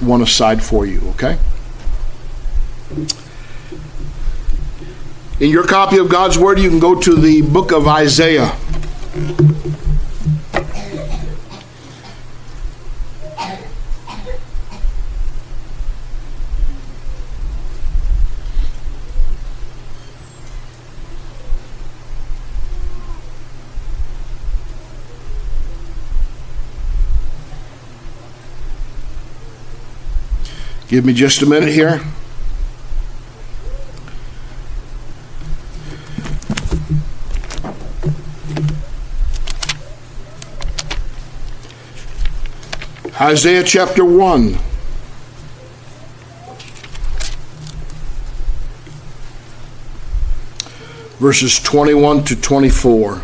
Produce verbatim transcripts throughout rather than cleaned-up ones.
one aside for you, okay? In your copy of God's Word, you can go to the book of Isaiah. Give me just a minute here. Isaiah chapter one. Verses twenty-one to twenty-four.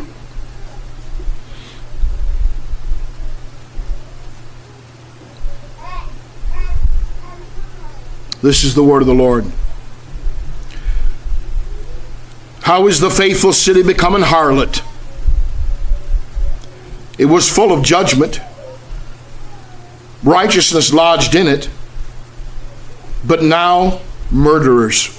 This is the word of the Lord. How is the faithful city become an harlot? It was full of judgment. Righteousness lodged in it, but now murderers.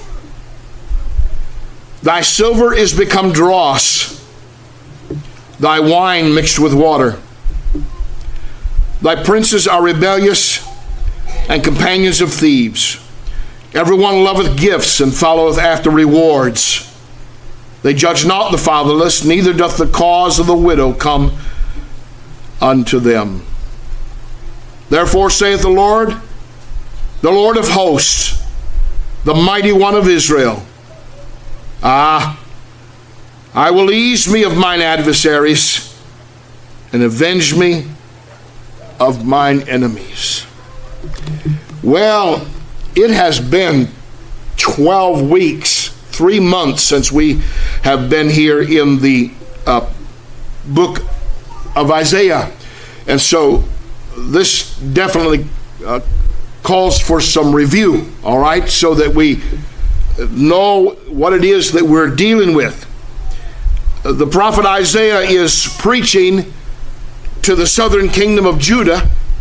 Thy silver is become dross, thy wine mixed with water. Thy princes are rebellious and companions of thieves. Everyone loveth gifts and followeth after rewards. They judge not the fatherless, neither doth the cause of the widow come unto them. Therefore saith the Lord, the Lord of hosts, the mighty one of Israel, Ah, I will ease me of mine adversaries and avenge me of mine enemies. Well, it has been twelve weeks, three months since we have been here in the uh, book of Isaiah. And so this definitely uh, calls for some review, all right, so that we know what it is that we're dealing with. Uh, the prophet Isaiah is preaching to the southern kingdom of Judah,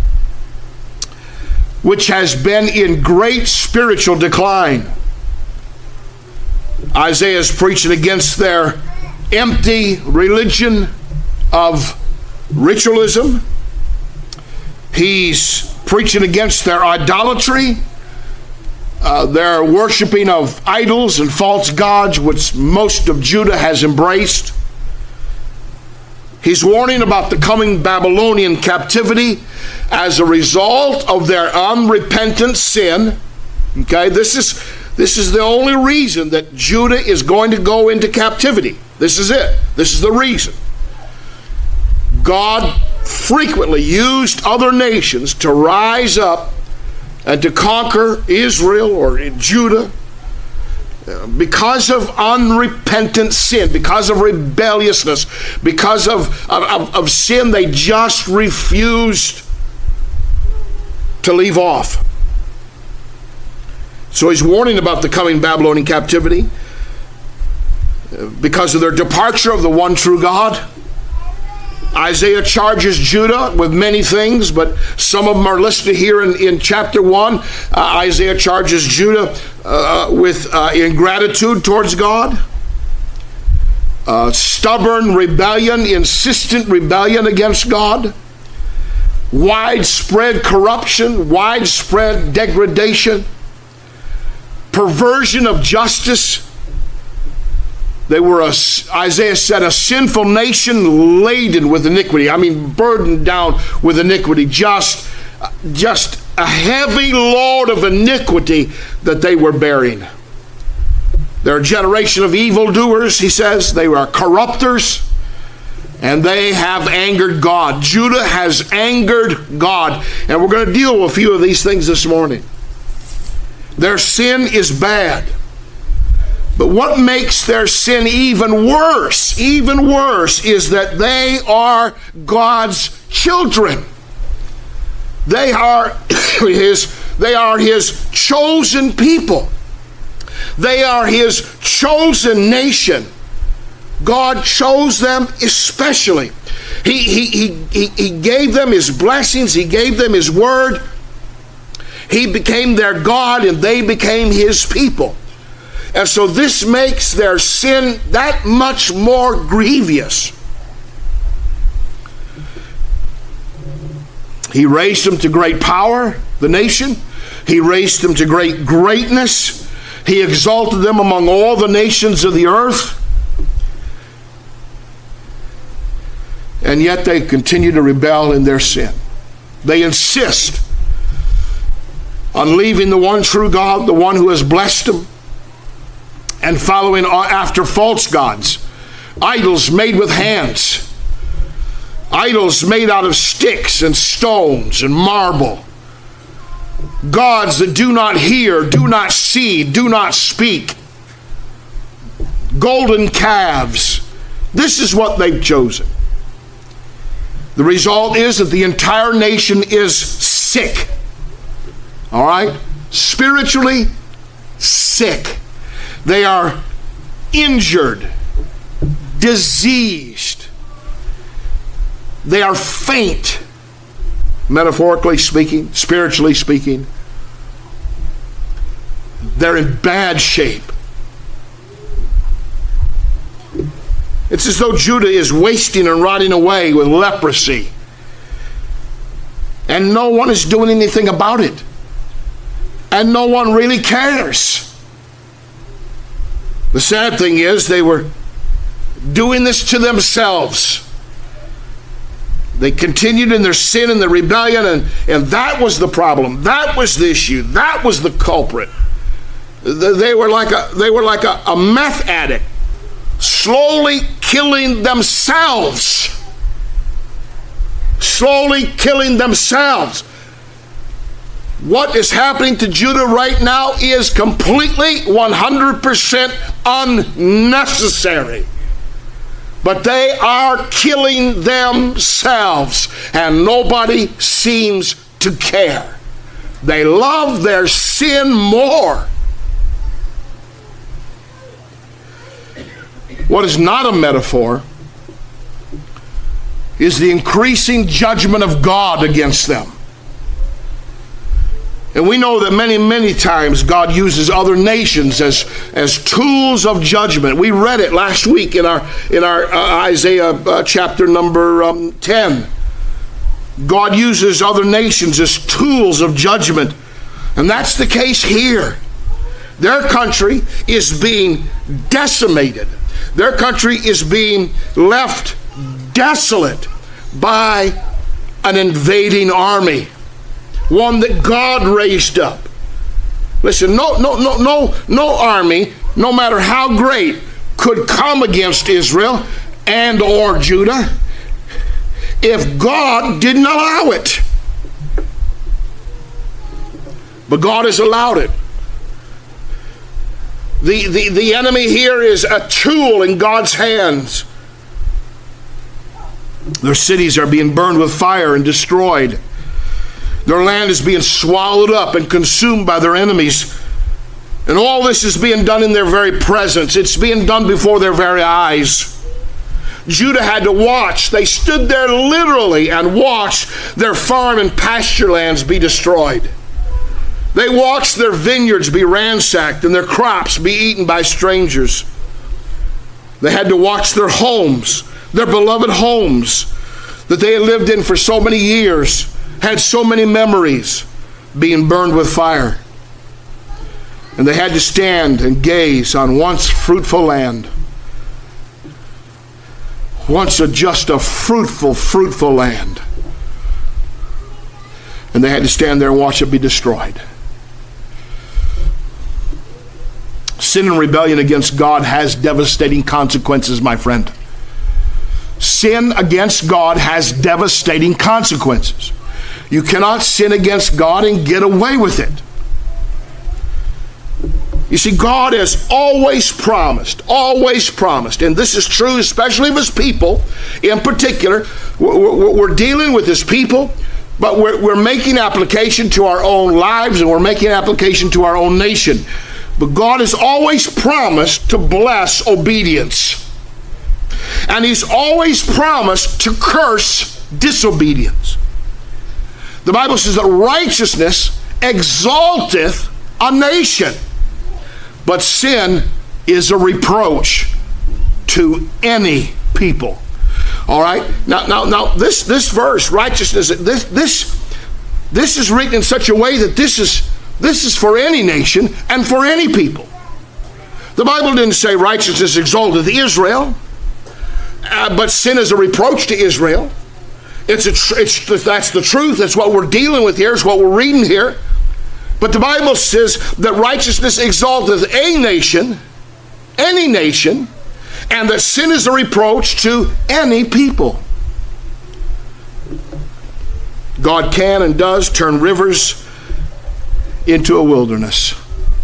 which has been in great spiritual decline. Isaiah is preaching against their empty religion of ritualism. He's preaching against their idolatry, uh, their worshiping of idols and false gods, which most of Judah has embraced. He's warning about the coming Babylonian captivity as a result of their unrepentant sin. Okay, this is this is the only reason that Judah is going to go into captivity. This is it. This is the reason. God frequently used other nations to rise up and to conquer Israel or Judah because of unrepentant sin, because of rebelliousness, because of, of, of sin they just refused to leave off. So he's warning about the coming Babylonian captivity because of their departure of the one true God. Isaiah charges Judah with many things, but some of them are listed here in, in chapter one. Uh, Isaiah charges Judah uh, with uh, ingratitude towards God, uh, stubborn rebellion, insistent rebellion against God, widespread corruption, widespread degradation, perversion of justice. They were, a, Isaiah said, a sinful nation laden with iniquity. I mean, burdened down with iniquity. Just, just a heavy load of iniquity that they were bearing. They're a generation of evildoers, he says. They were corrupters, and they have angered God. Judah has angered God. And we're going to deal with a few of these things this morning. Their sin is bad. But what makes their sin even worse, even worse, is that they are God's children. They are his, they are his chosen people. They are his chosen nation. God chose them especially. He, he, he, he, he gave them his blessings. He gave them his word. He became their God and they became his people. And so this makes their sin that much more grievous. He raised them to great power, the nation. He raised them to great greatness. He exalted them among all the nations of the earth. And yet they continue to rebel in their sin. They insist on leaving the one true God, the one who has blessed them, and following after false gods, idols made with hands, idols made out of sticks and stones and marble, gods that do not hear, do not see, do not speak, golden calves. This is what they've chosen. The result is that the entire nation is sick. All right? Spiritually sick. They are injured, diseased. They are faint, metaphorically speaking, spiritually speaking. They're in bad shape. It's as though Judah is wasting and rotting away with leprosy. And no one is doing anything about it. And no one really cares. The sad thing is they were doing this to themselves. They continued in their sin and their rebellion, and, and that was the problem. That was the issue. That was the culprit. They were like a, they were like a, a meth addict, slowly killing themselves. Slowly killing themselves. What is happening to Judah right now is completely one hundred percent unnecessary. But they are killing themselves, and nobody seems to care. They love their sin more. What is not a metaphor is the increasing judgment of God against them. And we know that many, many times God uses other nations as, as tools of judgment. We read it last week in our, in our uh, Isaiah uh, chapter number um, ten. God uses other nations as tools of judgment. And that's the case here. Their country is being decimated. Their country is being left desolate by an invading army. One that God raised up. Listen, no, no, no, no, no army, no matter how great, could come against Israel and or Judah if God didn't allow it. But God has allowed it. The, the, the enemy here is a tool in God's hands. Their cities are being burned with fire and destroyed. Their land is being swallowed up and consumed by their enemies. And all this is being done in their very presence. It's being done before their very eyes. Judah had to watch. They stood there literally and watched their farm and pasture lands be destroyed. They watched their vineyards be ransacked and their crops be eaten by strangers. They had to watch their homes, their beloved homes that they had lived in for so many years, had so many memories, being burned with fire. And they had to stand and gaze on once fruitful land. Once a, just a fruitful, fruitful land. And they had to stand there and watch it be destroyed. Sin and rebellion against God has devastating consequences, my friend. Sin against God has devastating consequences. You cannot sin against God and get away with it. You see, God has always promised, always promised, and this is true especially of his people in particular. We're dealing with his people, but we're, we're making application to our own lives, and we're making application to our own nation. But God has always promised to bless obedience. And he's always promised to curse disobedience. The Bible says that righteousness exalteth a nation, but sin is a reproach to any people. All right? Now, now, now this, this verse, righteousness, this, this, this is written in such a way that this is, this is for any nation and for any people. The Bible didn't say righteousness exalteth Israel, uh, but sin is a reproach to Israel. It's a tr- it's, that's the truth. That's what we're dealing with here. It's what we're reading here. But the Bible says that righteousness exalteth a nation, any nation, and that sin is a reproach to any people. God can and does turn rivers into a wilderness.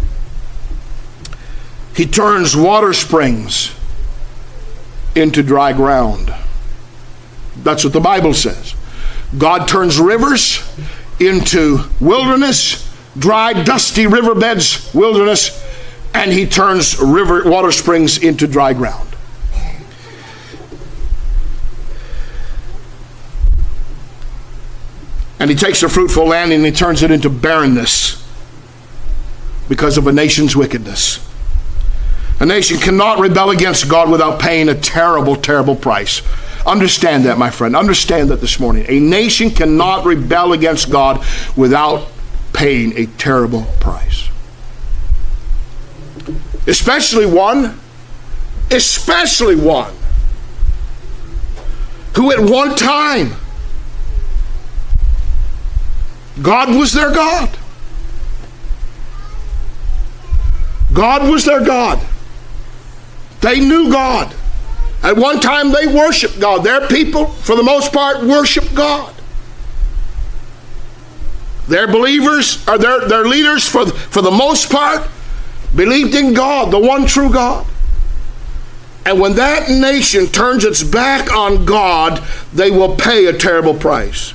He turns water springs into dry ground. That's what the Bible says. God turns rivers into wilderness, dry, dusty riverbeds, wilderness, and he turns river water springs into dry ground. And he takes a fruitful land and he turns it into barrenness because of a nation's wickedness. A nation cannot rebel against God without paying a terrible, terrible price. Understand that, my friend. Understand that this morning. A nation cannot rebel against God without paying a terrible price. Especially one, especially one who at one time God was their God. God was their God. They knew God. At one time they worshiped God. Their people, for the most part, worshiped God. Their believers, or their, their leaders, for, for the most part, believed in God, the one true God. And when that nation turns its back on God, they will pay a terrible price.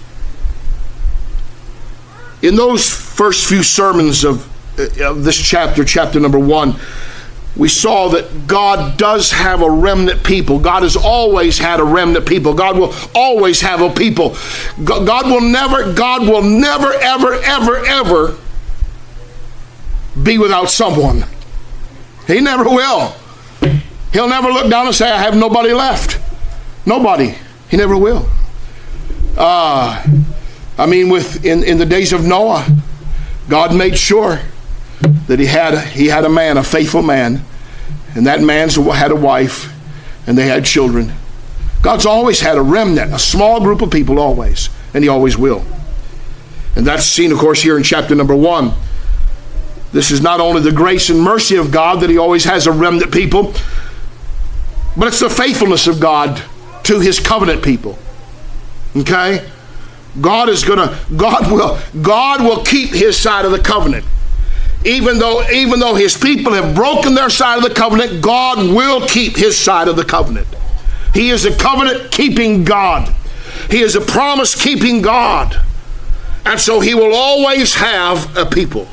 In those first few sermons of, of this chapter, chapter number one, we saw that God does have a remnant people. God has always had a remnant people. God will always have a people. God will never, God will never, ever, ever, ever be without someone. He never will. He'll never look down and say, I have nobody left. Nobody. He never will. Uh, I mean, with in, in the days of Noah, God made sure that he had he had a man, a faithful man, and that man had a wife, and they had children. God's always had a remnant, a small group of people always, and he always will. And that's seen, of course, here in chapter number one. This is not only the grace and mercy of God that he always has a remnant people, but it's the faithfulness of God to his covenant people. Okay? God is gonna, God will, God will keep his side of the covenant. Even though, even though his people have broken their side of the covenant, God will keep his side of the covenant. He is a covenant-keeping God. He is a promise-keeping God. And so he will always have a people.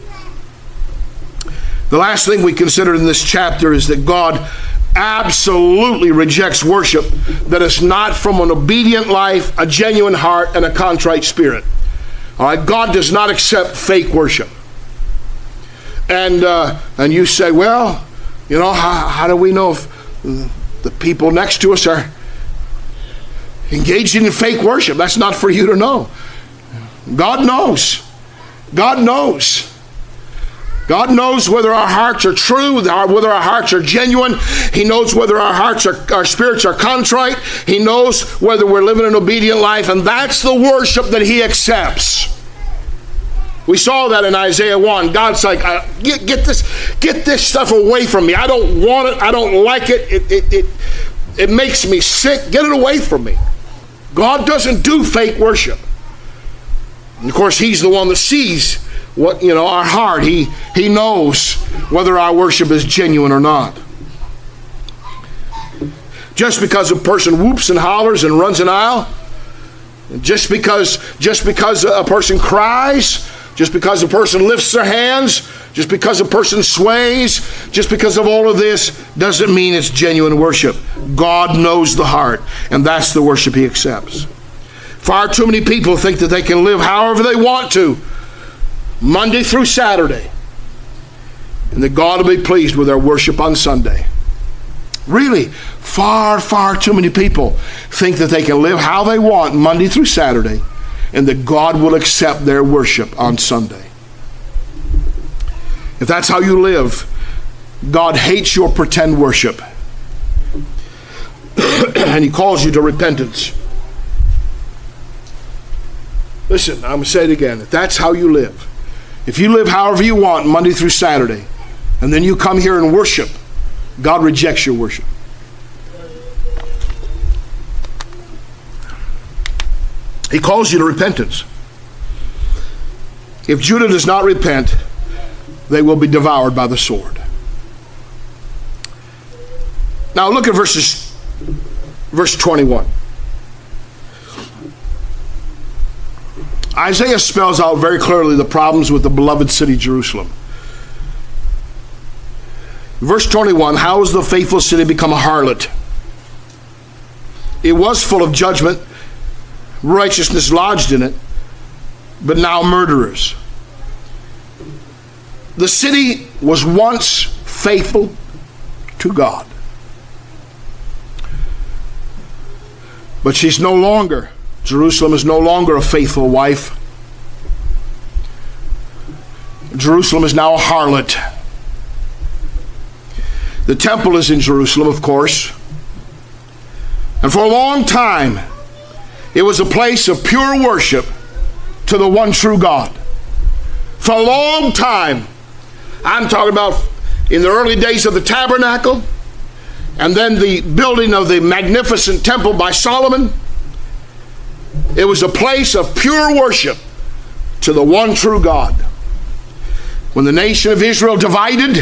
The last thing we consider in this chapter is that God absolutely rejects worship that is not from an obedient life, a genuine heart, and a contrite spirit. All right, God does not accept fake worship. And uh, and you say, well, you know, how, how do we know if the people next to us are engaged in fake worship? That's not for you to know. God knows. God knows. God knows whether our hearts are true, whether our hearts are genuine. He knows whether our hearts are, our spirits are contrite. He knows whether we're living an obedient life, and that's the worship that he accepts. We saw that in Isaiah one. God's like, uh, get, get this, get this stuff away from me. I don't want it. I don't like it. It, it, it, it makes me sick. Get it away from me. God doesn't do fake worship. And of course, he's the one that sees what, you know, our heart. He, he knows whether our worship is genuine or not. Just because a person whoops and hollers and runs an aisle, just because, just because a person cries, just because a person lifts their hands, just because a person sways, just because of all of this, doesn't mean it's genuine worship. God knows the heart, and that's the worship he accepts. Far too many people think that they can live however they want to Monday through Saturday, and that God will be pleased with our worship on Sunday. Really, far, far too many people think that they can live how they want Monday through Saturday, and that God will accept their worship on Sunday. If that's how you live, God hates your pretend worship. And he calls you to repentance. Listen, I'm going to say it again. If that's how you live, if you live however you want Monday through Saturday, and then you come here and worship, God rejects your worship. He calls you to repentance. If Judah does not repent, they will be devoured by the sword. Now look at verses, verse twenty-one. Isaiah spells out very clearly the problems with the beloved city Jerusalem. Verse twenty-one, how has the faithful city become a harlot? It was full of judgment, righteousness lodged in it, but now murderers. The city was once faithful to God, but she's no longer. Jerusalem is no longer a faithful wife. Jerusalem is now a harlot. The temple is in Jerusalem, of course. And for a long time, it was a place of pure worship to the one true God. For a long time, I'm talking about in the early days of the tabernacle, and then the building of the magnificent temple by Solomon, it was a place of pure worship to the one true God. When the nation of Israel divided,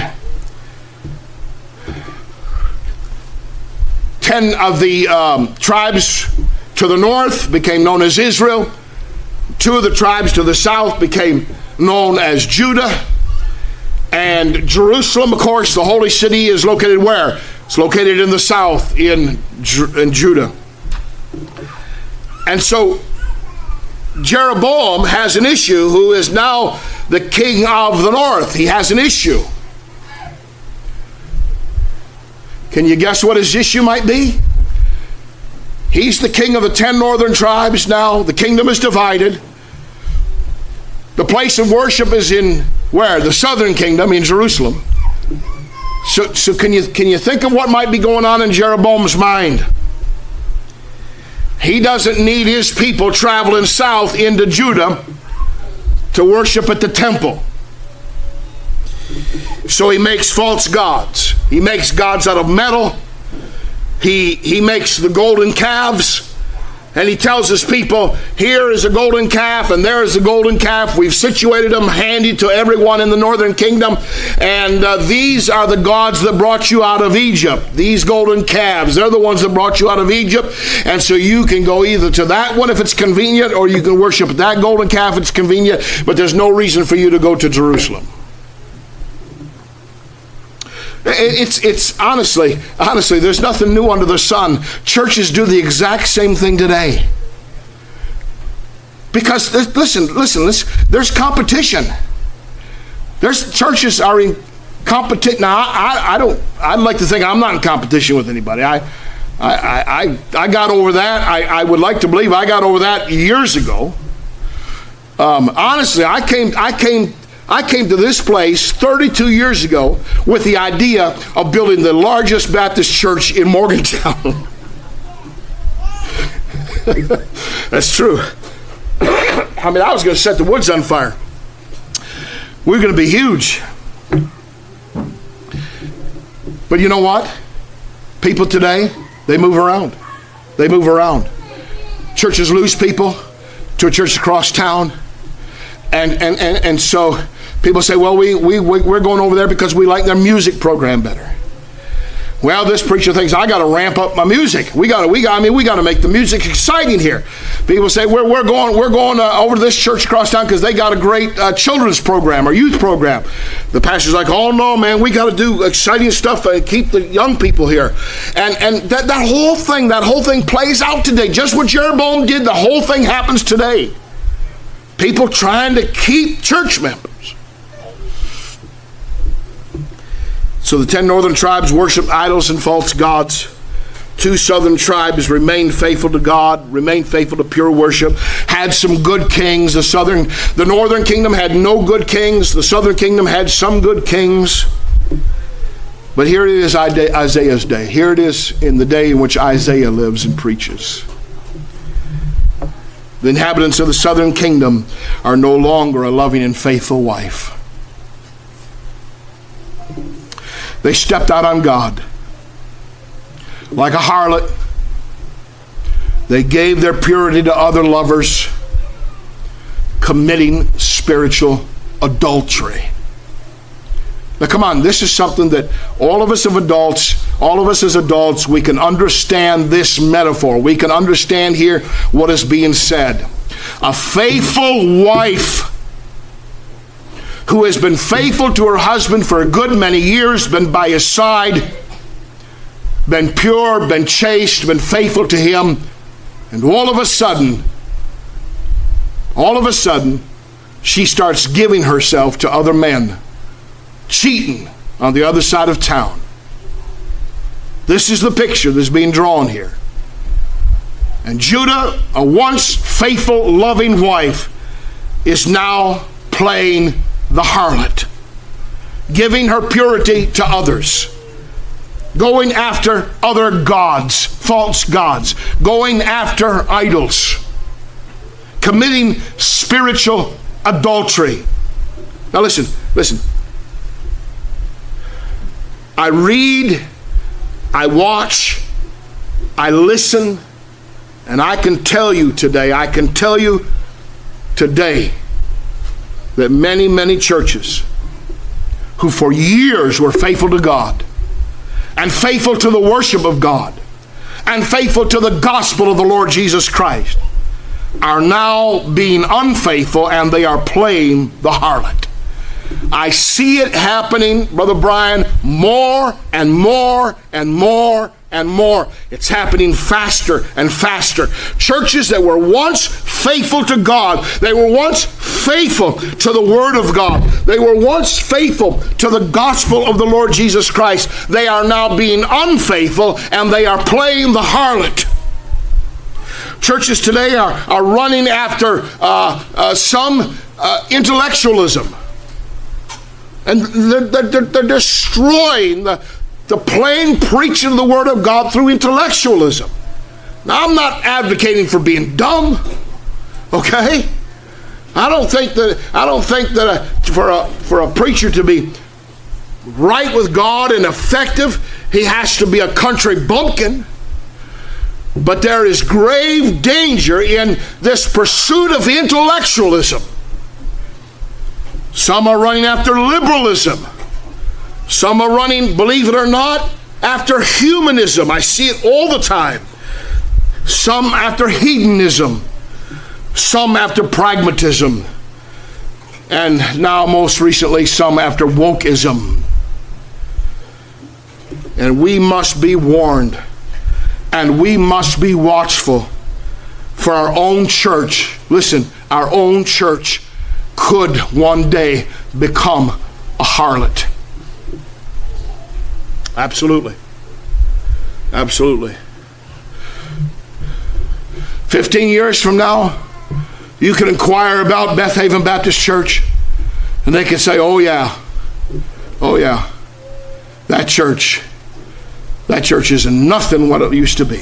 ten of the um, tribes to the north became known as Israel. Two of the tribes to the south became known as Judah. And Jerusalem, of course, the holy city, is located where? It's located in the south, in, in Judah. And so Jeroboam has an issue, who is now the king of the north. He has an issue. Can you guess what his issue might be? He's the king of the ten northern tribes now. The kingdom is divided. The place of worship is in where? The southern kingdom, in Jerusalem. So, so can you, can you think of what might be going on in Jeroboam's mind? He doesn't need his people traveling south into Judah to worship at the temple. So he makes false gods. He makes gods out of metal. He, he makes the golden calves. And he tells his people, here is a golden calf and there is a golden calf. We've situated them handy to everyone in the northern kingdom. And uh, these are the gods that brought you out of Egypt. These golden calves, they're the ones that brought you out of Egypt. And so you can go either to that one if it's convenient, or you can worship that golden calf if it's convenient. But there's no reason for you to go to Jerusalem. It's, it's honestly, honestly, there's nothing new under the sun. Churches do the exact same thing today. Because, listen, listen, listen, there's competition. There's, churches are in competition. Now, I, I don't, I'd like to think I'm not in competition with anybody. I, I, I, I got over that. I, I would like to believe I got over that years ago. Um, honestly, I came, I came, I came to this place thirty-two years ago with the idea of building the largest Baptist church in Morgantown. That's true. I mean, I was going to set the woods on fire. We're going to be huge. But you know what? People today, they move around. They move around. Churches lose people to a church across town. And and, and, and so people say, well, we, we, we're going over there because we like their music program better. Well, this preacher thinks I got to ramp up my music. We got to, we got, I mean, we got to make the music exciting here. People say we're we're going we're going uh, over to this church across town because they got a great uh, children's program or youth program. The pastor's like, oh no, man, we got to do exciting stuff and keep the young people here. And and that that whole thing, that whole thing plays out today. Just what Jeroboam did, the whole thing happens today. People trying to keep church members. So the ten northern tribes worshiped idols and false gods. Two southern tribes remained faithful to God, remained faithful to pure worship, had some good kings. The southern, the northern kingdom had no good kings. The southern kingdom had some good kings. But here it is Isaiah's day. Here it is in the day in which Isaiah lives and preaches. The inhabitants of the southern kingdom are no longer a loving and faithful wife. They stepped out on God. Like a harlot, they gave their purity to other lovers, committing spiritual adultery. Now come on, this is something that all of us as adults, all of us as adults, we can understand this metaphor. We can understand here what is being said. A faithful wife who has been faithful to her husband for a good many years, been by his side, been pure, been chaste, been faithful to him, and all of a sudden, all of a sudden, she starts giving herself to other men, cheating on the other side of town. This is the picture that's being drawn here. And Judah, a once faithful, loving wife, is now playing the harlot, giving her purity to others, going after other gods, false gods, going after idols, committing spiritual adultery. Now listen, listen. I read, I watch, I listen, and I can tell you today, I can tell you today that many, many churches who for years were faithful to God, and faithful to the worship of God, and faithful to the gospel of the Lord Jesus Christ, are now being unfaithful, and they are playing the harlot. I see it happening, Brother Brian, more and more and more and more. It's happening faster and faster. Churches that were once faithful to God, they were once faithful to the Word of God, they were once faithful to the gospel of the Lord Jesus Christ, they are now being unfaithful, and they are playing the harlot. Churches today are, are running after uh, uh, some uh, intellectualism. And they're, they're, they're destroying the, the plain preaching of the Word of God through intellectualism. Now, I'm not advocating for being dumb, okay? I don't think that I don't think that a, for a for a preacher to be right with God and effective, he has to be a country bumpkin. But there is grave danger in this pursuit of intellectualism. Some are running after liberalism. Some are running, believe it or not, after humanism. I see it all the time. Some after hedonism. Some after pragmatism. And now most recently, some after wokeism. And we must be warned. And we must be watchful for our own church. Listen, our own church could one day become a harlot. Absolutely. Absolutely. Fifteen years from now, you can inquire about Beth Haven Baptist Church, and they can say, oh yeah, oh yeah, that church, that church is nothing what it used to be.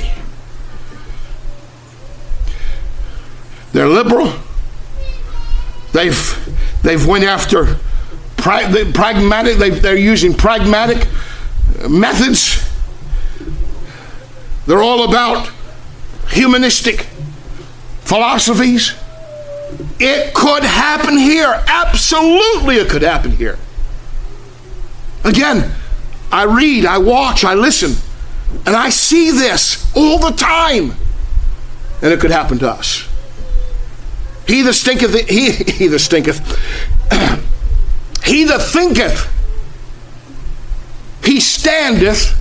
They're liberal. They've they've went after pra- the pragmatic. They, they're using pragmatic methods. They're all about humanistic philosophies. It could happen here. Absolutely, it could happen here. Again, I read, I watch, I listen, and I see this all the time, and it could happen to us. He that stinketh, he, he that stinketh, he that thinketh he standeth,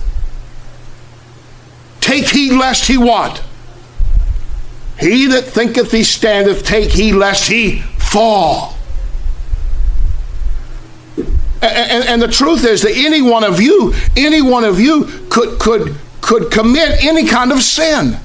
take heed lest he what? He that thinketh he standeth, take heed lest he fall. And, and, and the truth is that any one of you, any one of you could, could, could commit any kind of sin.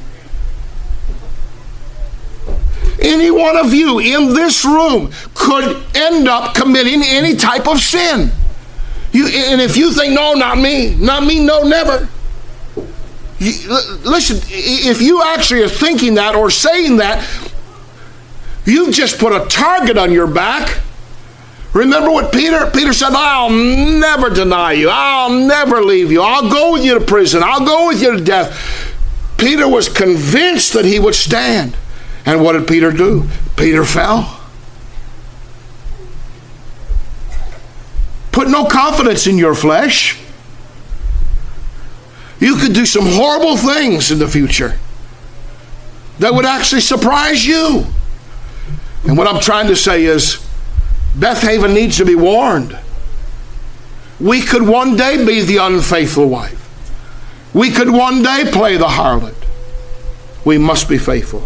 Any one of you in this room could end up committing any type of sin. You, and if you think, no, not me, not me, no, never. You, listen, if you actually are thinking that or saying that, you've just put a target on your back. Remember what Peter, Peter said, I'll never deny you. I'll never leave you. I'll go with you to prison. I'll go with you to death. Peter was convinced that he would stand. And what did Peter do? Peter fell. Put no confidence in your flesh. You could do some horrible things in the future that would actually surprise you. And what I'm trying to say is, Beth Haven needs to be warned. We could one day be the unfaithful wife. We could one day play the harlot. We must be faithful.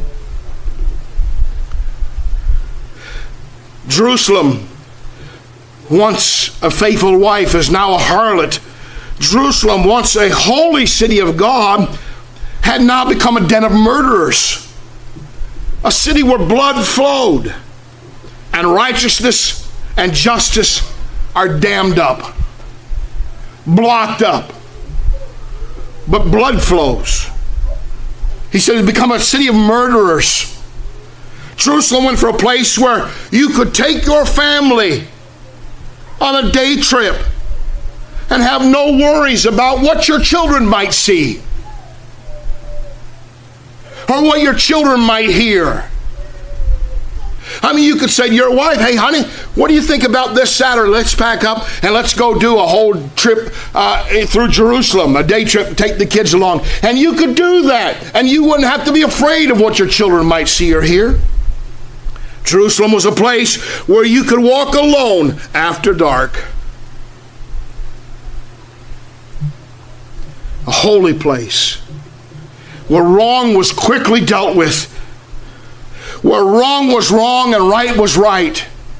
Jerusalem, once a faithful wife, is now a harlot. Jerusalem, once a holy city of God, had now become a den of murderers. A city where blood flowed and righteousness and justice are dammed up, blocked up. But blood flows. He said it's become a city of murderers. Jerusalem went for a place where you could take your family on a day trip and have no worries about what your children might see or what your children might hear. I mean, you could say to your wife, hey, honey, what do you think about this Saturday? Let's pack up and let's go do a whole trip uh, through Jerusalem, a day trip, take the kids along. And you could do that, and you wouldn't have to be afraid of what your children might see or hear. Jerusalem was a place where you could walk alone after dark. A holy place where wrong was quickly dealt with, where wrong was wrong and right was right,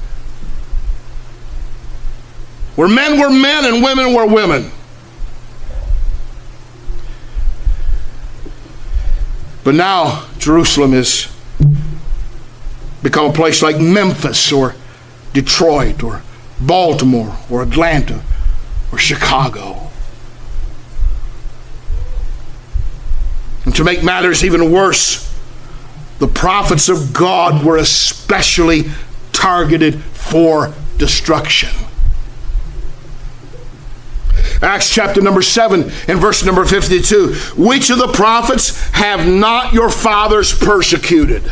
where men were men and women were women. But now Jerusalem is become a place like Memphis or Detroit or Baltimore or Atlanta or Chicago. And to make matters even worse, the prophets of God were especially targeted for destruction. Acts chapter number seven and verse number fifty-two. Which of the prophets have not your fathers persecuted?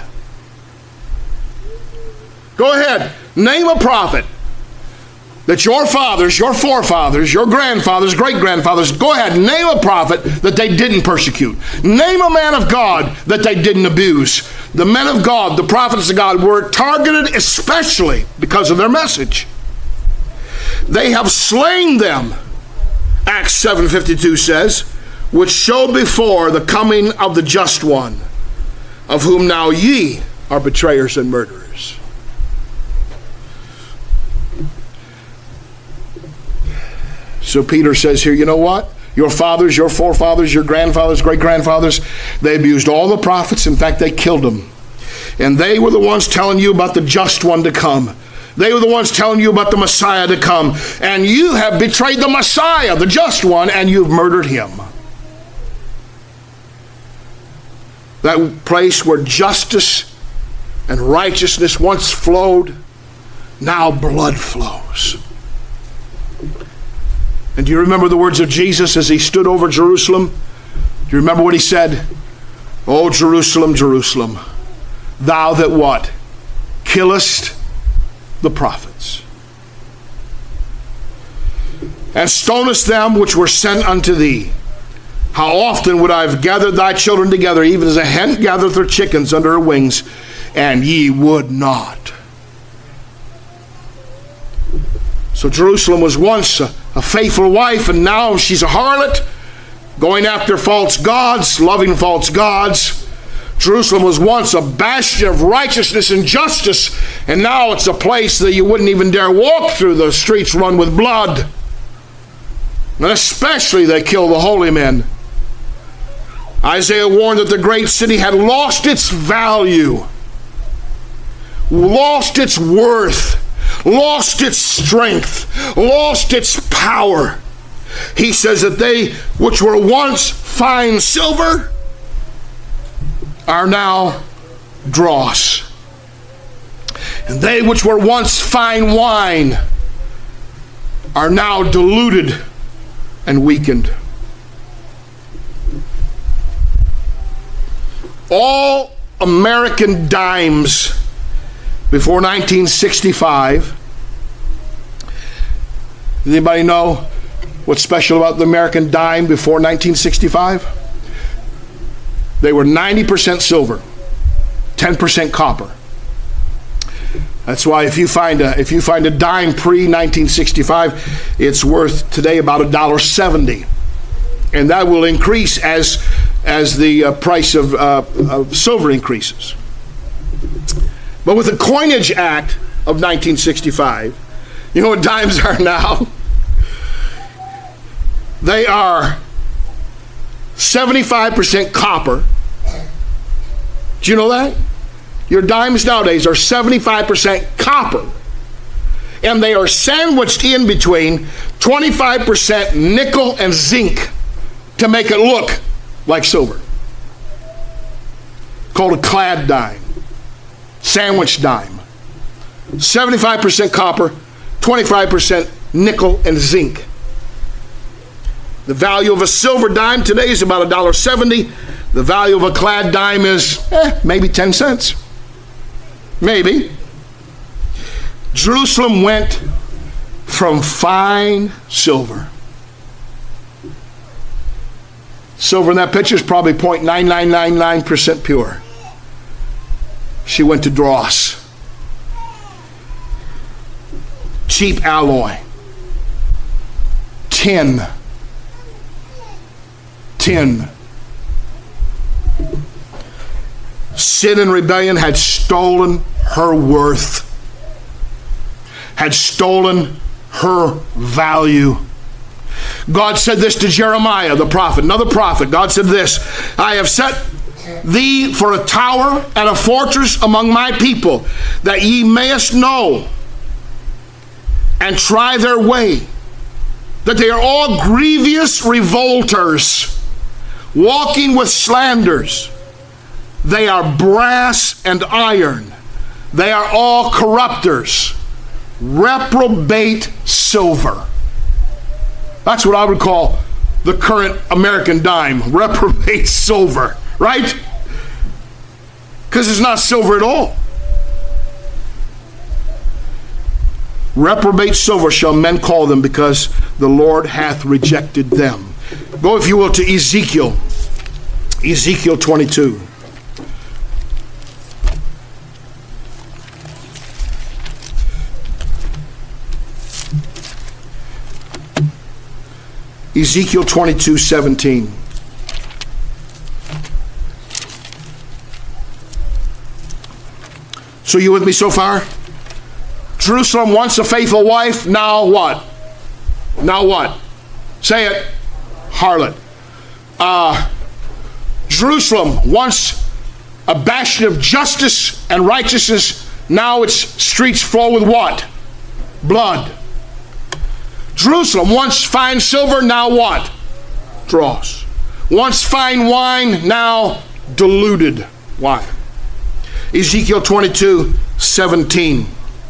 Go ahead, name a prophet that your fathers, your forefathers, your grandfathers, great-grandfathers, go ahead, name a prophet that they didn't persecute. Name a man of God that they didn't abuse. The men of God, the prophets of God, were targeted especially because of their message. They have slain them, Acts seven fifty-two says, which showed before the coming of the just one, of whom now ye are betrayers and murderers. So Peter says here, you know what? Your fathers, your forefathers, your grandfathers, great-grandfathers, they abused all the prophets. In fact, they killed them. And they were the ones telling you about the just one to come. They were the ones telling you about the Messiah to come. And you have betrayed the Messiah, the just one, and you've murdered him. That place where justice and righteousness once flowed, now blood flows. And do you remember the words of Jesus as he stood over Jerusalem? Do you remember what he said? "O Jerusalem, Jerusalem, thou that what? Killest the prophets, and stonest them which were sent unto thee. How often would I have gathered thy children together, even as a hen gathereth her chickens under her wings, and ye would not." So Jerusalem was once a, a faithful wife, and now she's a harlot, going after false gods, loving false gods, Jerusalem was once a bastion of righteousness and justice, and now it's a place that you wouldn't even dare walk through. The streets run with blood. And especially they kill the holy men. Isaiah warned that the great city had lost its value, lost its worth, lost its strength, lost its power. He says that they which were once fine silver are now dross. And they which were once fine wine are now diluted and weakened. All American dimes before nineteen sixty-five. Does anybody know what's special about the American dime before nineteen sixty-five? They were ninety percent silver, ten percent copper. That's why if you find a if you find a dime pre nineteen sixty-five, it's worth today about a dollar seventy, and that will increase as as the uh, price of, uh, of silver increases. But with the Coinage Act of nineteen sixty-five, you know what dimes are now? They are seventy-five percent copper. Do you know that? Your dimes nowadays are seventy-five percent copper. And they are sandwiched in between twenty-five percent nickel and zinc to make it look like silver. Called a clad dime. Sandwich dime. seventy-five percent copper, twenty-five percent nickel and zinc. The value of a silver dime today is about a dollar seventy. The value of a clad dime is eh, maybe ten cents. Maybe. Jerusalem went from fine silver. Silver in that picture is probably zero point nine nine nine nine percent pure. She went to dross. Cheap alloy. Tin. Tin. Sin and rebellion had stolen her worth, had stolen her value. God said this to Jeremiah, the prophet, another prophet. God said this, I have set thee for a tower and a fortress among my people, that ye mayest know and try their way, that they are all grievous revolters, walking with slanders. They are brass and iron. They are all corrupters. Reprobate silver. That's what I would call the current American dime. Reprobate silver. Right? Because it's not silver at all. Reprobate silver shall men call them, because the Lord hath rejected them. Go, if you will, to Ezekiel. Ezekiel twenty-two. Ezekiel twenty-two seventeen. So you with me so far? Jerusalem once a faithful wife, now what? Now what? Say it. Harlot. Uh, Jerusalem once a bastion of justice and righteousness, now its streets flow with what? Blood. Jerusalem, once fine silver, now what? Dross. Once fine wine, now diluted wine. Ezekiel twenty-two seventeen.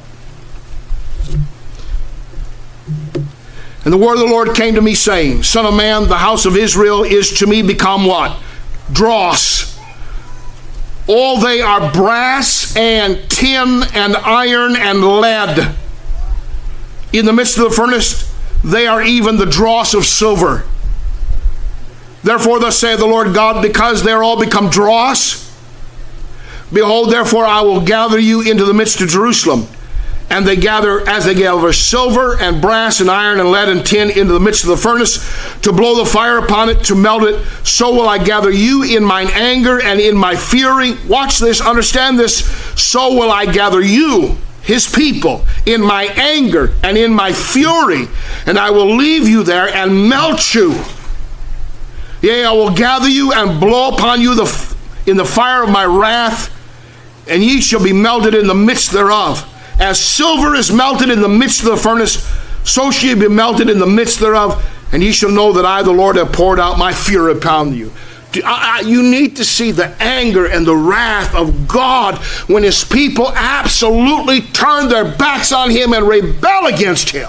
And the word of the Lord came to me, saying, Son of man, the house of Israel is to me become what? Dross. All they are brass and tin and iron and lead. In the midst of the furnace, they are even the dross of silver. Therefore, thus saith the Lord God, because they are all become dross, behold, therefore I will gather you into the midst of Jerusalem, And they gather, as they gather silver and brass and iron and lead and tin into the midst of the furnace to blow the fire upon it, to melt it, so will I gather you in mine anger and in my fury. Watch this, understand this. So will I gather you, his people, in my anger and in my fury, and I will leave you there and melt you. Yea, I will gather you and blow upon you the, in the fire of my wrath, and ye shall be melted in the midst thereof. As silver is melted in the midst of the furnace, so shall ye be melted in the midst thereof, and ye shall know that I, the Lord, have poured out my fury upon you. You need to see the anger and the wrath of God when his people absolutely turn their backs on him and rebel against him.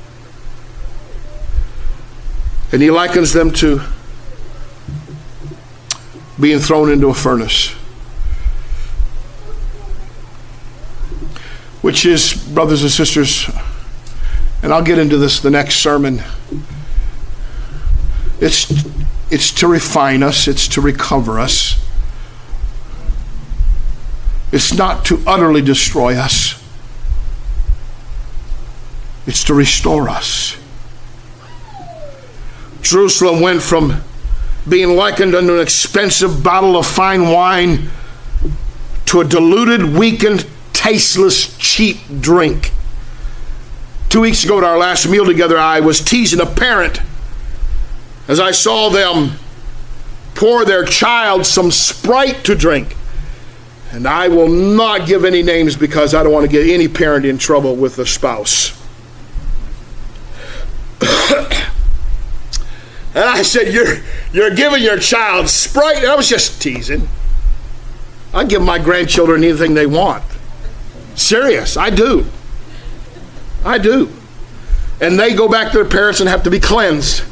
And he likens them to being thrown into a furnace, which is, brothers and sisters, and I'll get into this the next sermon, it's it's to refine us, it's to recover us. It's not to utterly destroy us. It's to restore us. Jerusalem went from being likened unto an expensive bottle of fine wine to a diluted, weakened, tasteless, cheap drink. Two weeks ago at our last meal together, I was teasing a parent as I saw them pour their child some Sprite to drink. And I will not give any names because I don't want to get any parent in trouble with the spouse. And I said, you're, you're giving your child Sprite? And I was just teasing. I give my grandchildren anything they want. Serious, I do. I do. And they go back to their parents and have to be cleansed.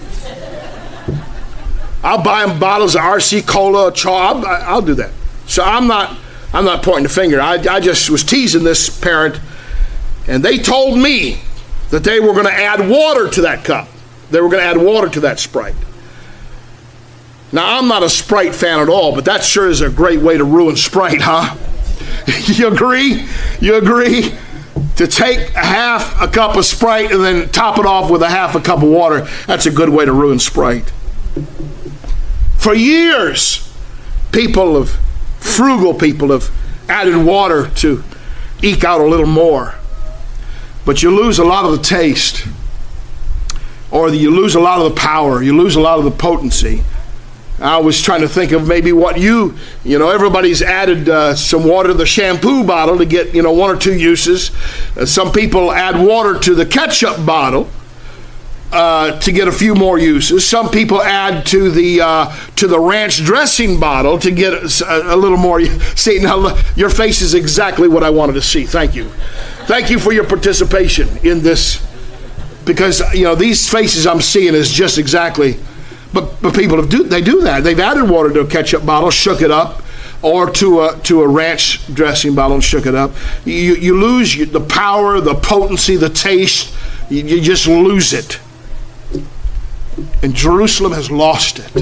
I'll buy them bottles of R C Cola, Chaw. I'll, I'll do that. So I'm not, I'm not pointing the finger. I, I just was teasing this parent, and they told me that they were going to add water to that cup. They were going to add water to that Sprite. Now, I'm not a Sprite fan at all, but that sure is a great way to ruin Sprite, huh? You agree? You agree? To take a half a cup of Sprite and then top it off with a half a cup of water, that's a good way to ruin Sprite. For years, people have, frugal people have added water to eke out a little more. But you lose a lot of the taste, or you lose a lot of the power, you lose a lot of the potency. I was trying to think of maybe what you, you know, everybody's added uh, some water to the shampoo bottle to get, you know, one or two uses. Uh, some people add water to the ketchup bottle uh, to get a few more uses. Some people add to the uh, to the ranch dressing bottle to get a, a little more. See, now your face is exactly what I wanted to see. Thank you. Thank you for your participation in this, because, you know, these faces I'm seeing is just exactly. But, but people have do they do that. They've added water to a ketchup bottle, shook it up, or to a to a ranch dressing bottle and shook it up. You you lose the power, the potency, the taste. You, you just lose it. And Jerusalem has lost it.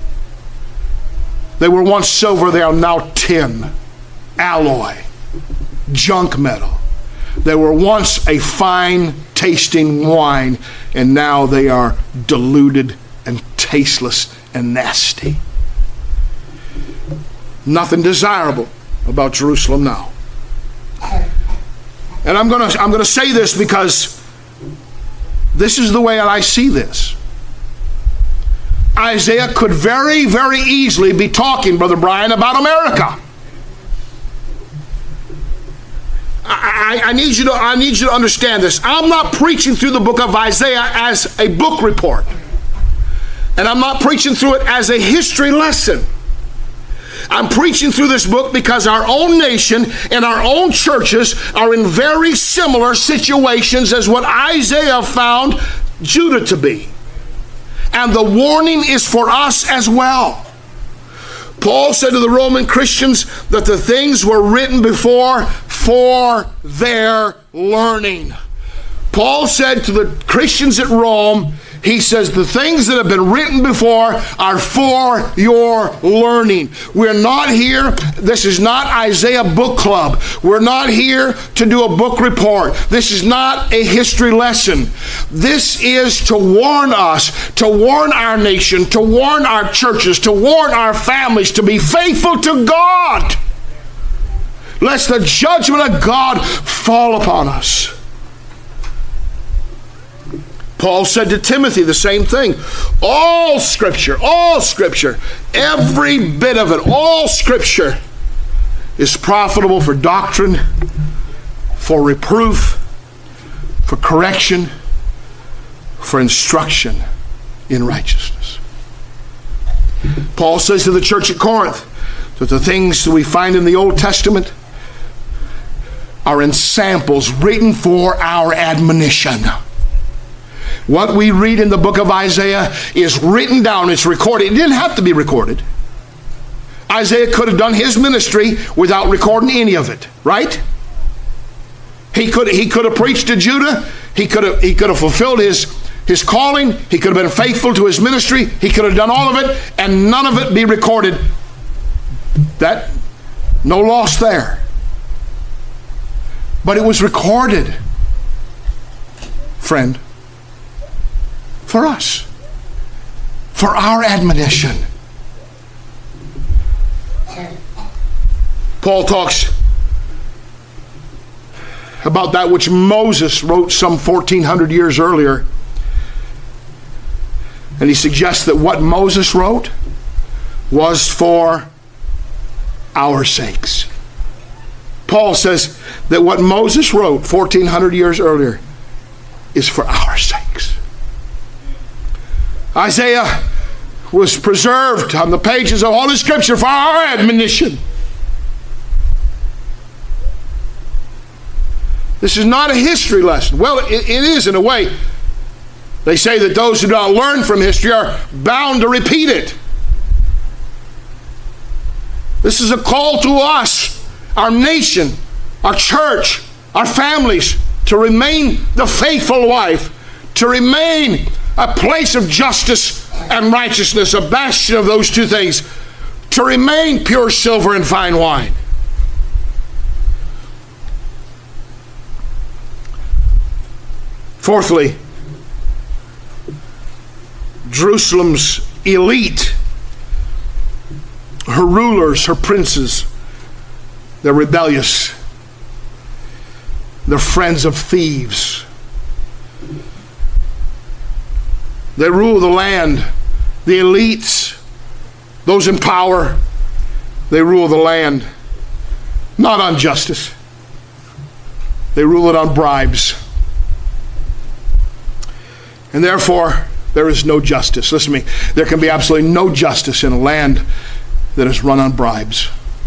They were once silver; they are now tin, alloy, junk metal. They were once a fine tasting wine, and now they are diluted and tasteless and nasty. Nothing desirable about Jerusalem now. And I'm going to I'm going to say this because this is the way I see this. Isaiah could very, very easily be talking, Brother Brian, about America. I, I, I need you to I need you to understand this. I'm not preaching through the book of Isaiah as a book report. And I'm not preaching through it as a history lesson. I'm preaching through this book because our own nation and our own churches are in very similar situations as what Isaiah found Judah to be. And the warning is for us as well. Paul said to the Roman Christians that the things were written before for their learning. Paul said to the Christians at Rome, he says, the things that have been written before are for your learning. We're not here, this is not Isaiah Book Club. We're not here to do a book report. This is not a history lesson. This is to warn us, to warn our nation, to warn our churches, to warn our families to be faithful to God, lest the judgment of God fall upon us. Paul said to Timothy the same thing. All Scripture, all Scripture, every bit of it, all Scripture is profitable for doctrine, for reproof, for correction, for instruction in righteousness. Paul says to the church at Corinth that the things that we find in the Old Testament are in samples written for our admonition. What we read in the book of Isaiah is written down. It's recorded. It didn't have to be recorded. Isaiah could have done his ministry without recording any of it, right? He could, he could have preached to Judah. He could have, he could have fulfilled his, his calling. He could have been faithful to his ministry. He could have done all of it, and none of it be recorded. That, no loss there. But it was recorded, friend, for us, for our admonition. Paul talks about that which Moses wrote some fourteen hundred years earlier. And he suggests that what Moses wrote was for our sakes. Paul says that what Moses wrote fourteen hundred years earlier is for our sakes. Isaiah was preserved on the pages of Holy Scripture for our admonition. This is not a history lesson. Well, it, it is in a way. They say that those who do not learn from history are bound to repeat it. This is a call to us, our nation, our church, our families, to remain the faithful wife, to remain a place of justice and righteousness, a bastion of those two things, to remain pure silver and fine wine. Fourthly, Jerusalem's elite, her rulers, her princes, they're rebellious. They're friends of thieves. They rule the land. The elites, those in power, they rule the land. Not on justice. They rule it on bribes. And therefore, there is no justice. Listen to me. There can be absolutely no justice in a land that is run on bribes.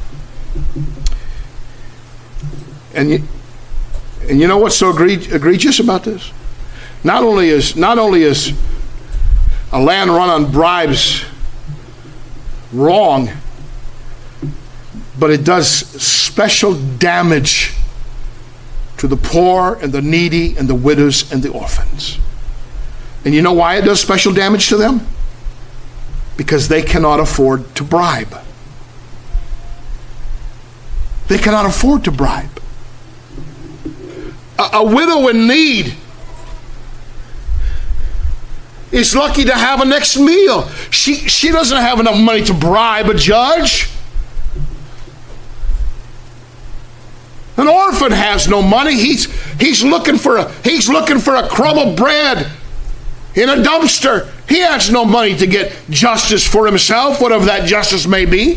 And you, and you know what's so egregious about this? Not only is not only is a land run on bribes wrong, but it does special damage to the poor and the needy and the widows and the orphans. And you know why it does special damage to them? Because they cannot afford to bribe. They cannot afford to bribe. A, a widow in need is lucky to have a next meal. She, she doesn't have enough money to bribe a judge. An orphan has no money. He's, he's, looking for a, he's looking for a crumb of bread in a dumpster. He has no money to get justice for himself, whatever that justice may be.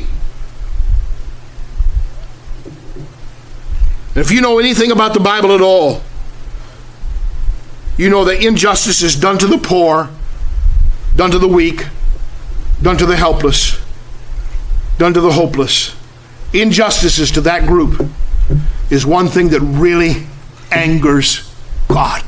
And if you know anything about the Bible at all, you know that injustice is done to the poor, done to the weak, done to the helpless, done to the hopeless. Injustices to that group is one thing that really angers God.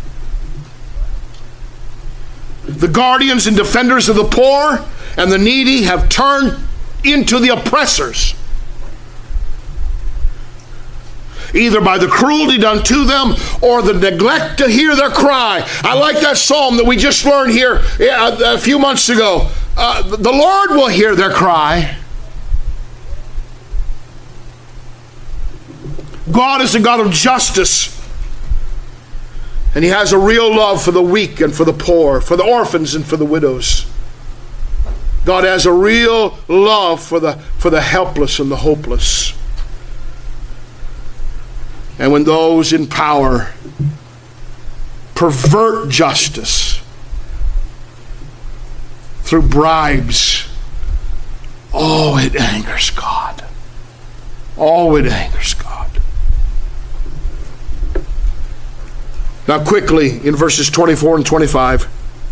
The guardians and defenders of the poor and the needy have turned into the oppressors. either by the cruelty done to them or the neglect to hear their cry. I like that psalm that we just learned here a few months ago. Uh, the Lord will hear their cry. God is a God of justice. And he has a real love for the weak and for the poor, for the orphans and for the widows. God has a real love for the, for the helpless and the hopeless. And when those in power pervert justice through bribes, oh, it angers God. Oh, it angers God. Now quickly, in verses twenty-four and twenty-five,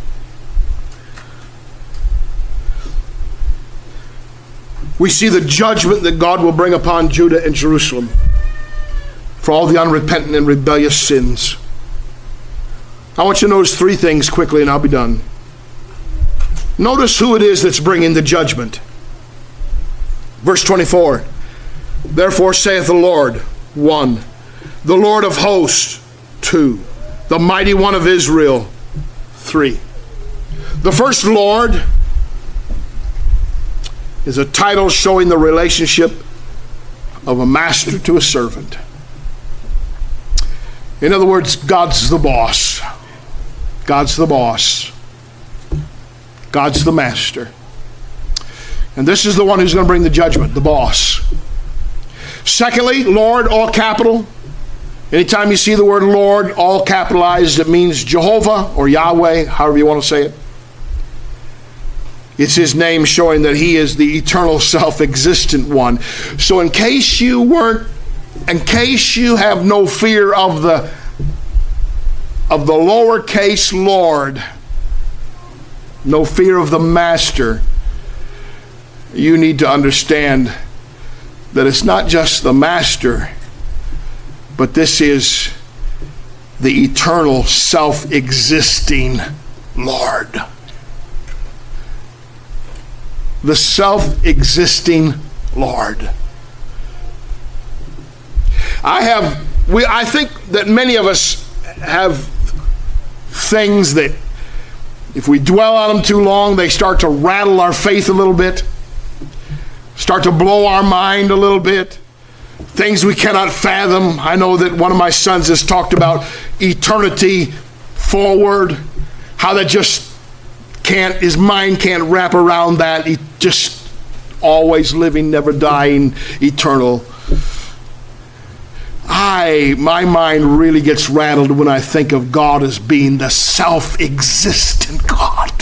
we see the judgment that God will bring upon Judah and Jerusalem for all the unrepentant and rebellious sins. I want you to notice three things quickly and I'll be done. Notice who it is that's bringing the judgment. Verse twenty-four, therefore saith the Lord, one, the Lord of hosts, two, the mighty one of Israel, three. The first Lord is a title showing the relationship of a master to a servant. In other words, God's the boss. God's the boss. God's the master. And this is the one who's going to bring the judgment, the boss. Secondly, Lord, all capital. Anytime you see the word Lord, all capitalized, it means Jehovah or Yahweh, however you want to say it. It's his name showing that he is the eternal self-existent one. So in case you weren't, in case you have no fear of the of the lowercase Lord, no fear of the master, you need to understand that it's not just the master, but this is the eternal self-existing Lord. The self-existing Lord. I have, we, I think that many of us have things that if we dwell on them too long, they start to rattle our faith a little bit, start to blow our mind a little bit. Things we cannot fathom. I know that one of my sons has talked about eternity forward, how that just can't, his mind can't wrap around that. He just always living, never dying, eternal. I, my mind really gets rattled when I think of God as being the self-existent God.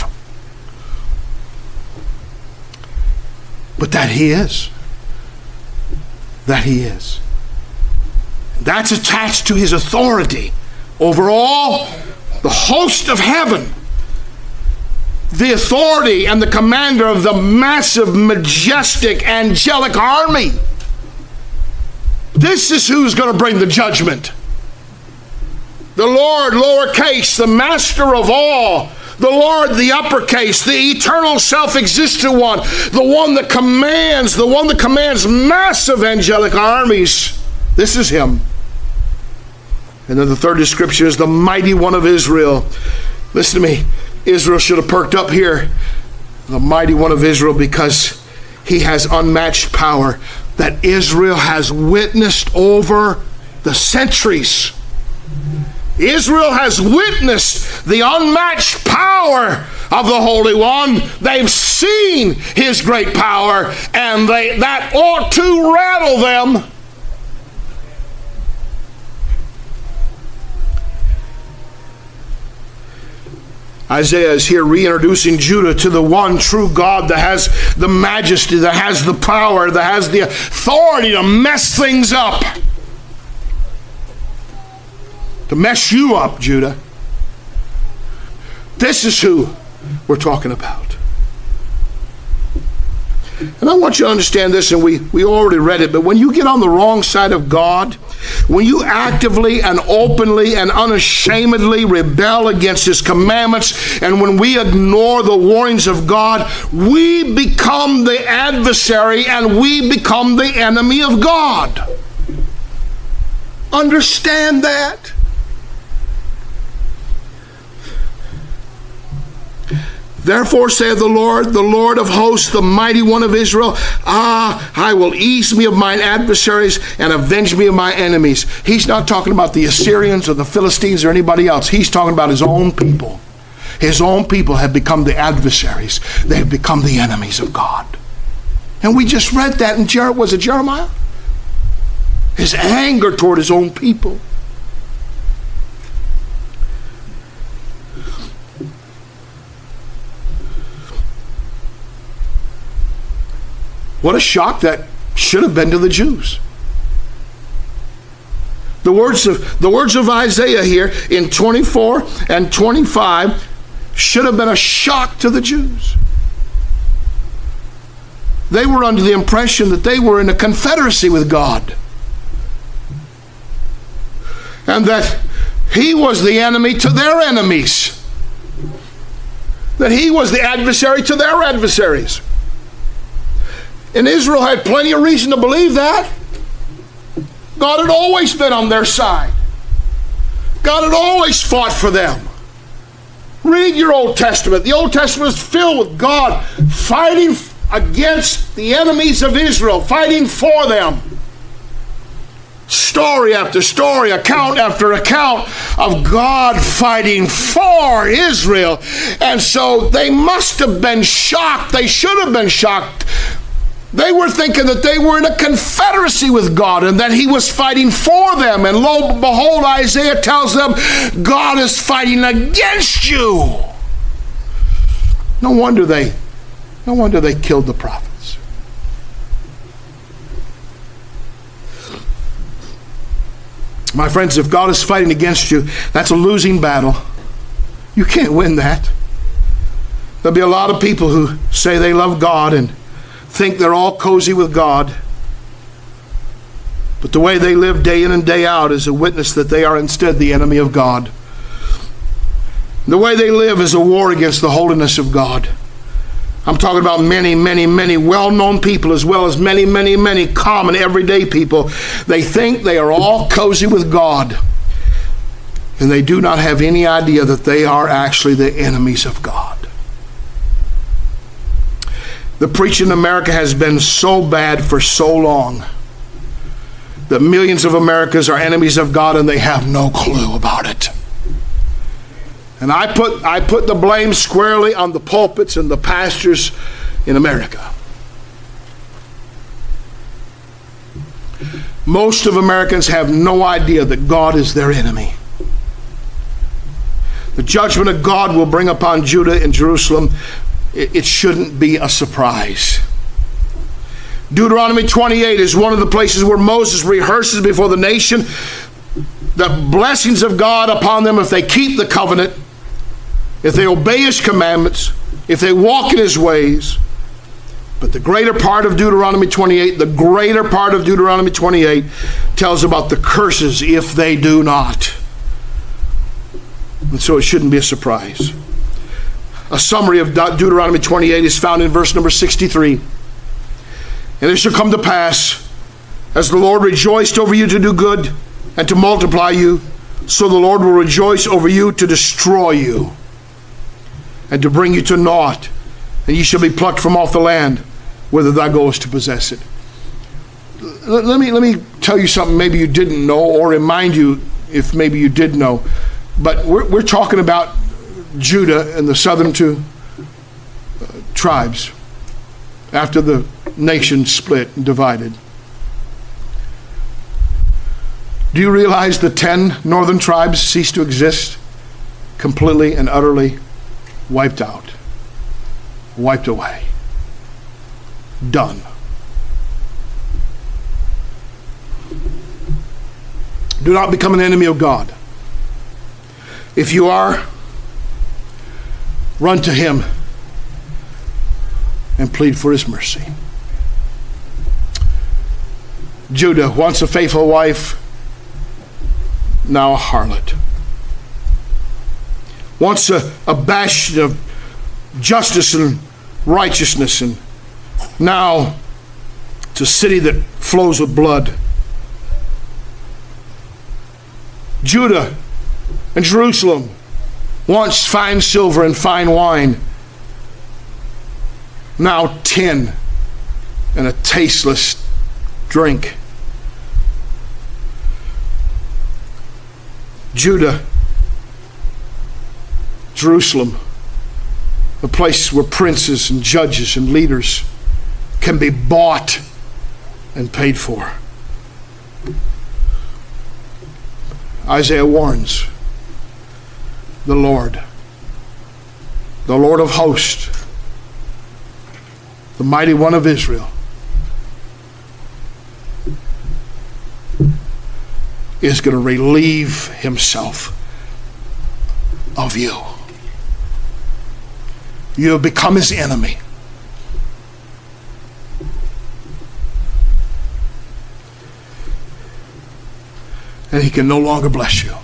But that he is. That he is. That's attached to his authority over all the host of heaven. The authority and the commander of the massive, majestic, angelic army. This is who's going to bring the judgment. The Lord, lowercase, the master of all. The Lord, the uppercase, the eternal self-existent one, the one that commands, the one that commands massive angelic armies. This is him. And then the third description is the mighty one of Israel. Listen to me. Israel should have perked up here. The mighty one of Israel, because he has unmatched power that Israel has witnessed over the centuries. Israel has witnessed the unmatched power of the Holy One. They've seen his great power, and they, that ought to rattle them. Isaiah is here reintroducing Judah to the one true God that has the majesty, that has the power, that has the authority to mess things up. To mess you up, Judah. This is who we're talking about. And I want you to understand this, and we, we already read it, but when you get on the wrong side of God, when you actively and openly and unashamedly rebel against his commandments, and when we ignore the warnings of God, we become the adversary and we become the enemy of God. understand that? Therefore saith the Lord, the Lord of hosts, the mighty one of Israel, ah, I will ease me of mine adversaries and avenge me of my enemies. He's not talking about the Assyrians or the Philistines or anybody else. He's talking about his own people. His own people have become the adversaries. They have become the enemies of God. And we just read that in Jer- was it Jeremiah? His anger toward his own people. What a shock that should have been to the Jews. The words of the words of Isaiah here in twenty-four and twenty-five should have been a shock to the Jews. They were under the impression that they were in a confederacy with God, and that he was the enemy to their enemies, that he was the adversary to their adversaries. And Israel had plenty of reason to believe that. God had always been on their side. God had always fought for them. Read your Old Testament. The Old Testament is filled with God fighting against the enemies of Israel, fighting for them. Story after story, account after account of God fighting for Israel. And so they must have been shocked. They should have been shocked. They were thinking that they were in a confederacy with God and that he was fighting for them. And lo and behold, Isaiah tells them, God is fighting against you. No wonder they, no wonder they killed the prophets. My friends, if God is fighting against you, that's a losing battle. You can't win that. There'll be a lot of people who say they love God and think they're all cozy with God, but the way they live day in and day out is a witness that they are instead the enemy of God. The way they live is a war against the holiness of God. I'm talking about many, many, many well-known people as well as many, many, many common everyday people. They think they are all cozy with God, and they do not have any idea that they are actually the enemies of God. The preaching in America has been so bad for so long that millions of Americans are enemies of God and they have no clue about it. And I put, I put the blame squarely on the pulpits and the pastors in America. Most of Americans have no idea that God is their enemy. The judgment of God will bring upon Judah and Jerusalem. It shouldn't be a surprise. Deuteronomy twenty-eight is one of the places where Moses rehearses before the nation the blessings of God upon them if they keep the covenant, if they obey his commandments, if they walk in his ways. But the greater part of Deuteronomy twenty-eight, the greater part of Deuteronomy twenty-eight tells about the curses if they do not. And so it shouldn't be a surprise. A summary of Deuteronomy twenty-eight is found in verse number sixty-three. And it shall come to pass, as the Lord rejoiced over you to do good and to multiply you, so the Lord will rejoice over you to destroy you and to bring you to naught, and ye shall be plucked from off the land whither thou goest to possess it. Let me, let me tell you something maybe you didn't know, or remind you if maybe you did know. But we're, we're talking about Judah and the southern two uh, tribes after the nation split and divided. Do you realize the ten northern tribes ceased to exist? Completely and utterly wiped out. Wiped away. Done. Do not become an enemy of God. If you are, run to him and plead for his mercy. Judah, once a faithful wife, now a harlot. Once a, a bastion of justice and righteousness, and now it's a city that flows with blood. Judah and Jerusalem, once fine silver and fine wine, now tin and a tasteless drink. Judah, Jerusalem, a place where princes and judges and leaders can be bought and paid for. Isaiah warns, the Lord, the Lord of hosts, the mighty one of Israel, is going to relieve himself of you. You have become his enemy. And he can no longer bless you.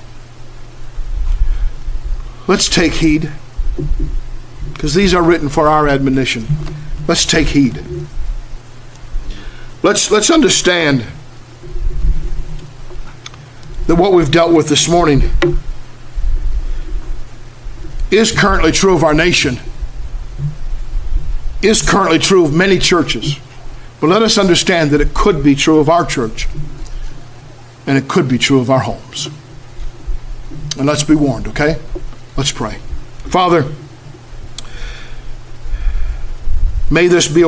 Let's take heed, because these are written for our admonition. Let's take heed. Let's, let's understand that what we've dealt with this morning is currently true of our nation, is currently true of many churches. But let us understand that it could be true of our church, and it could be true of our homes. And let's be warned, okay? Let's pray. Father, may this be a